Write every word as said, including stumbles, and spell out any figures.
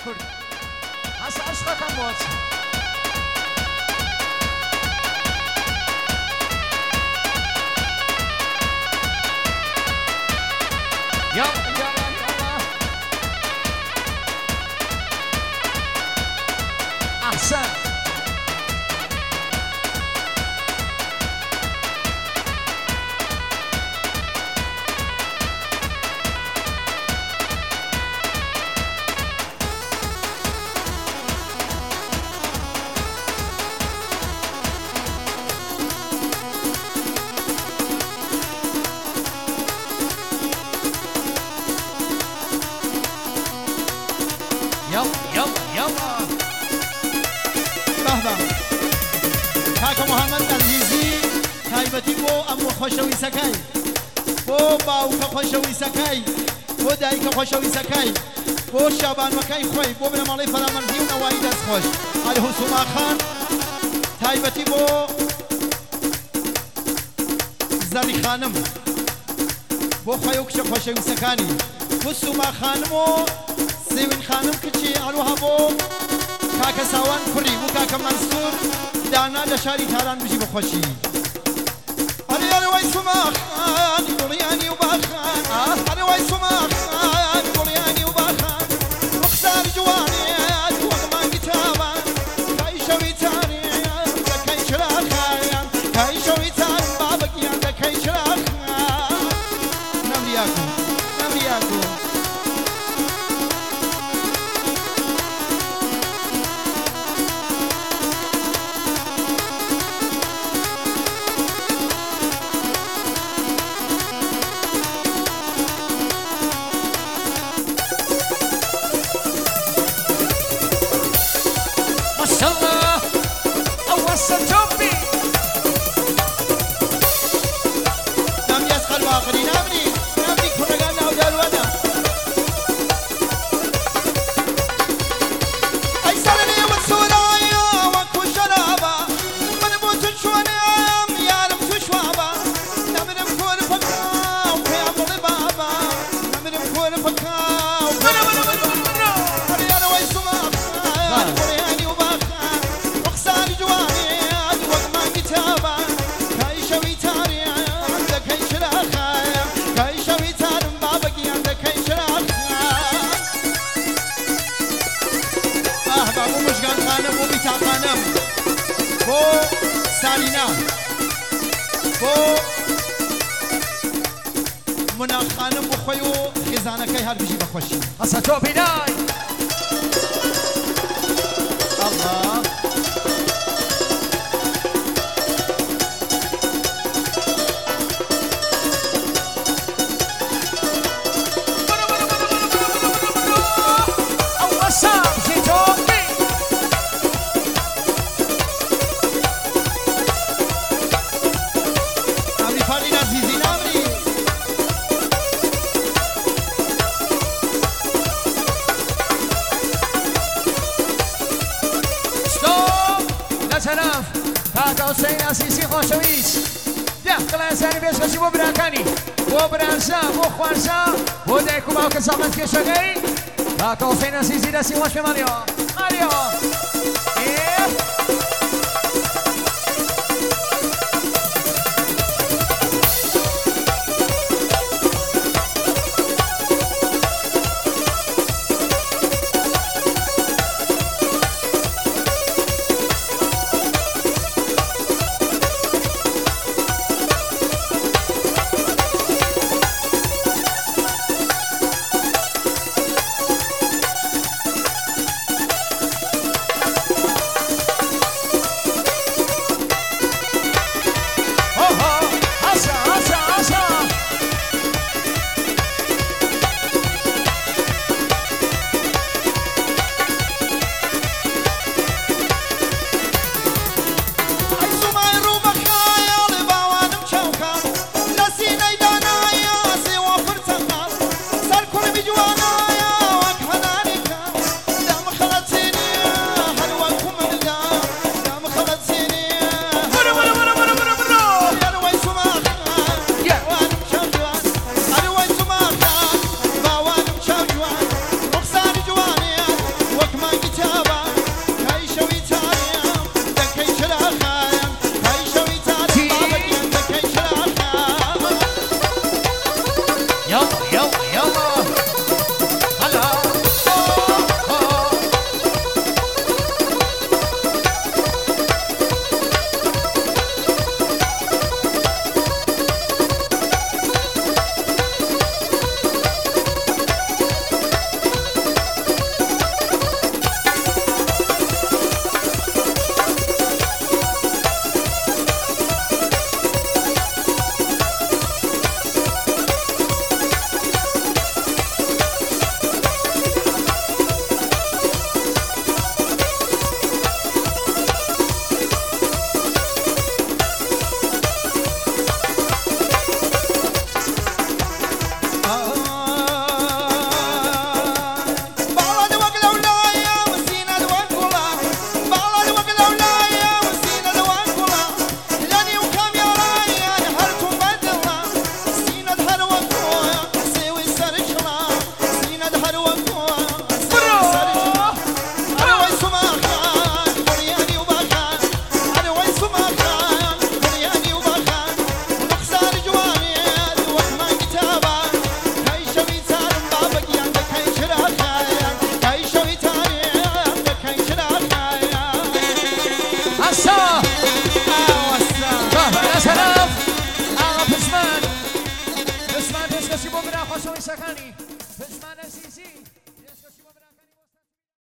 کرد از عشقکم بود یا یا یا احسن کاکە محەممەد عەزیزی تایبەتی بۆ ئەم خۆشەویستەکەی بۆ باوکە خۆشەویستەکەی بۆ دایکە خۆشەویستەکەی بۆ شابانمەکەی خۆی بۆ بنەماڵەی فەرامەردی و نەوایی دەستخۆش ئەلهوسوما خان تایبەتی بۆ زەڕی خانم بۆ خۆی و کچە خۆشەویستەکانی بۆ سوما خانم و سێوین خانم کچی ئەلوها بۆ کاکە ساوان کوڕی بۆ کاکە مەنسوور دانا لە شاری تاران بژی بخۆشی ئەرێ ئەرەوەی سوما خان گوڵیانی و باخان ئەرەوەی سوما خان گوڵیانی و باخان ڕوخسار جوانێت وەک مانگی تاوان کای شەوی تاریان دەکەی چراغیان کای شەوی تارم بابەکیان دەکەی چراغیان نەمریاکو نەمریاکو سالینا بۆ منا خانم بۆ خۆی و خێزانەکەی هەر بژی بەخۆشی ئەسە تۆ بینای ئەڵڵا سلام کاکە حوسێن عەزیزی خۆشەویست دە قڵەنزانی بێژخەشی بۆ براکانی بۆ برانزا بۆ خوارزا بۆ دایک و باوکە زەحمەت کێشەکەی کاکە حوسێن عەزیزی دەستی خۆش پێ ماڵیەوە ماڵیەوە يلا هلا Sacani.